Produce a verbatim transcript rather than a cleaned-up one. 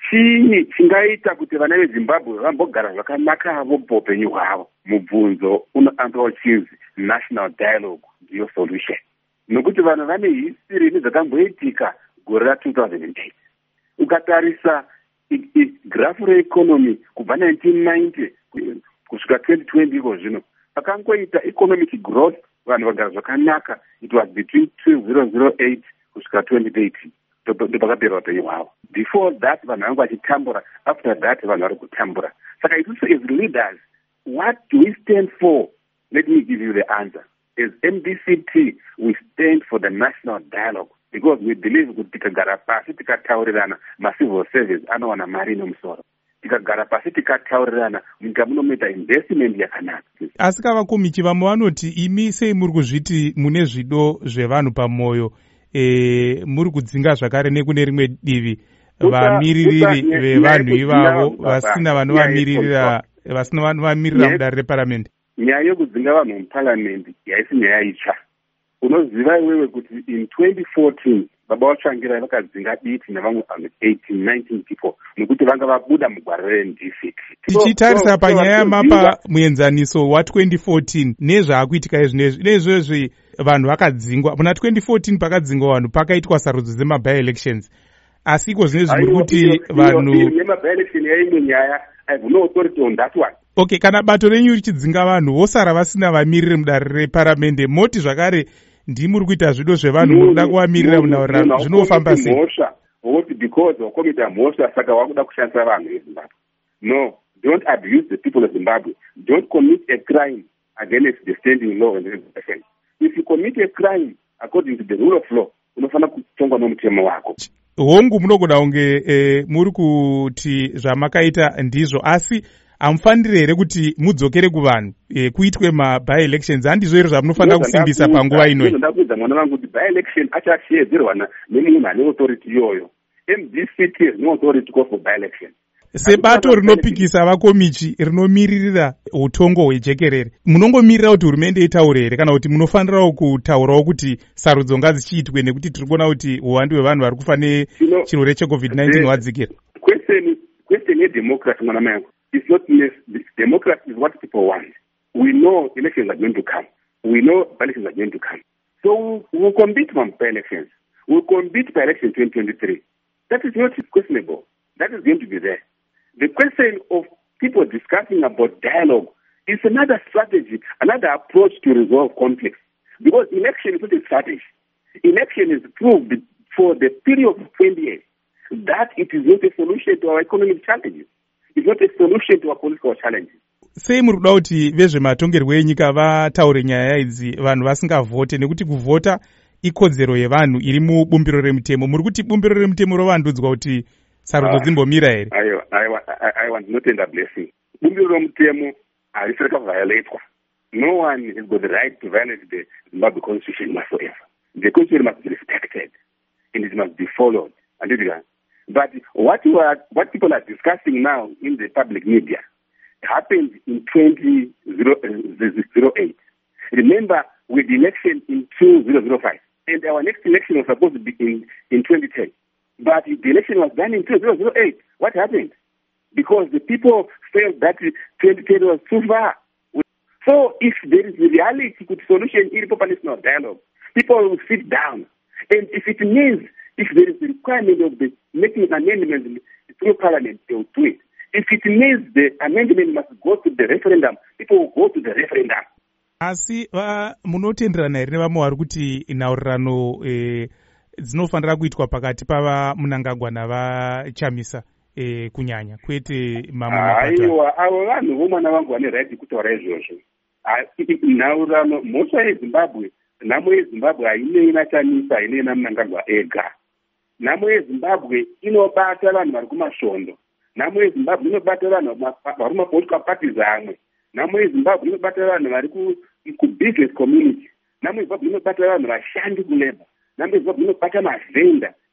chii chingaita kuti vana vezimbabwe vambogara zvakanaka vopa upenyu hwavo? Mubvunzo unoanzwa uchinzi national dialogue ndiyo solution, nokuti vanhu vane history nezvakamboitika gore ra two thousand eight. Ukatarisa grafu reeconomy kubva nineteen ninety kusvika twenty twenty iko zvino pakangoita economic growth, vanhu vagara zvakanaka. It was between two thousand eight kusvika twenty eighteen ndopakapera upenyu hwavo. Before that vanhu vanga vachitambura, after that vanhu vari kutambura. Saka isusu as leaders, what do we stand for? Let me give you the answer. As M D C T, we stand for the national dialogue, because we believe kuti tikagara pasi tikataurirana, ma-civil service anowana mari nomusoro. Tikagara pasi tikataurirana, munyika munoita investment yakanaka. Asi kavakomi chivamo vanoti imi sei muri kuzviti mune zvido zvevanhu pamwoyo, e, muri kudzinga zvakare nekune rimwe divi vamiririri vevanhu ivavo vasina vanovamiririra vasina vanovamiririra mudare reparamende. Nyaya yekudzinga vanhu muparamendi yaisi nyaya itsva. Unoziva iwewe kuti in twenty fourteen baba vatsvangirai vakadzinga diti nevamwe eighteen nineteen people nekuti vanga vabuda mugwaro re-N D C. Tichitarisa panyaya yamapa muenzaniso wa twenty fourteen nezvaakuitika izvinezvi, nezvezvi vanhu vakadzingwa muna twenty fourteen pakadzingwa vanhu pakaitwa sarudzo dzema-by-elections, asi iko zvinezvi muri kuti vanhu yema-by-election yaimwe nyaya I have no authority on that one. Okay, kana bato renyu richidzinga vanhu vosara vasina vamiriri mudare reparamende, moti zvakare ndimuri kuita zvido zvevanhu munoda kuvamirira munhaurirano, zvinofamba sei? Mhosva woti because wakomita mhosva saka wakuda kushandisa vanhu veZimbabwe. No, don't abuse the people of Zimbabwe. Don't commit a crime against the standing law and regulation. If you commit a crime according to the rule of law, unofanira kutongwa nomutemo wako. Hongu munogona kunge e, muri kuti zvamakaita ndizvo, asi hamufaniri here kuti mudzokere kuvanhu e, kuitwe ma-by-elections? Handizvo here zvamunofanira kusimbisa panguva inoyi? Ndakuudza mwana vangu kuti by-election achashedzerwa nemunhu ane authority iyoyo. M D C T has no authority to for by-election. Sebato rinopikisa vakomichi rinomiririra utongo hwejekerere, munongomirira kuti hurumende itaure here kana kuti munofanirawo kutaurawo kuti sarudzo ngadzichiitwe nekuti tiri kuona kuti uwandu hwevanhu vari kufa nechirwere checovid nineteen hwadzikira? Question question yedemocracy mwana mangu is not democracy is what people want. We know elections are going to come. We know elections are going to come. So we will compete on by-elections. We will compete by election twenty twenty-three. That is not questionable. That is going to be there. The question of people discussing about dialogue is another strategy, another approach to resolve conflicts. Because election is not a strategy. Election is proved for the period of twenty years that it is not a solution to our economic challenges. It's not a solution to our political challenges. Sei muri kuda kuti vezvematongerwo enyika vataure nyaya idzi vanhu vasingavhote, nekuti kuvhota ikodzero yevanhu iri mubumbiro remutemo? Muri kuti bumbiro remutemo rovandudzwa kuti sarudzo dzimbomira here? Aiwa, aiwa, aiwa, ndinotenda blessing. Bumbiro remutemo harisi rakavhayoletwa. No one has got the right to violate the Zimbabwe constitution whatsoever. The constitution must be respected and it must be followed. But what you are, what people are discussing now in the public media happened in twenty oh eight. Remember, with the election in two thousand five, and our next election was supposed to be in, in twenty ten. But the election was done in two thousand eight. What happened? Because the people felt that twenty ten was too far. So if there is a reality to the solution in national dialogue, people will sit down. And if it means, if there is a requirement of the making an amendment through parliament, they will do it. If it means the amendment must go to the referendum, people will go to the referendum. Asi munotenderana here nevamwe vari kuti nhaurirano e, dzinofanira kuitwa pakati pava Mnangagwa navaChamisa e, kunyanya kwete mamwe mapato? Aiwa, avo vanhu vomwana vangu vane right kutaura izvozvo. Nhaurirano, mhosva yeZimbabwe, nhamo yeZimbabwe hainei naChamisa, hainei naMnangagwa ega. Nhamo yeZimbabwe inobata vanhu vari kumasvondo. Nhamo yeZimbabwe inobata vanhu vari kumapolitical parties amwe. Nhamo yeZimbabwe inobata vanhu vari kubusiness community. Nhamo yeZimbabwe inobata vanhu vashandi kuleba. Nhamo yeZimbabwe inobata mavhenda.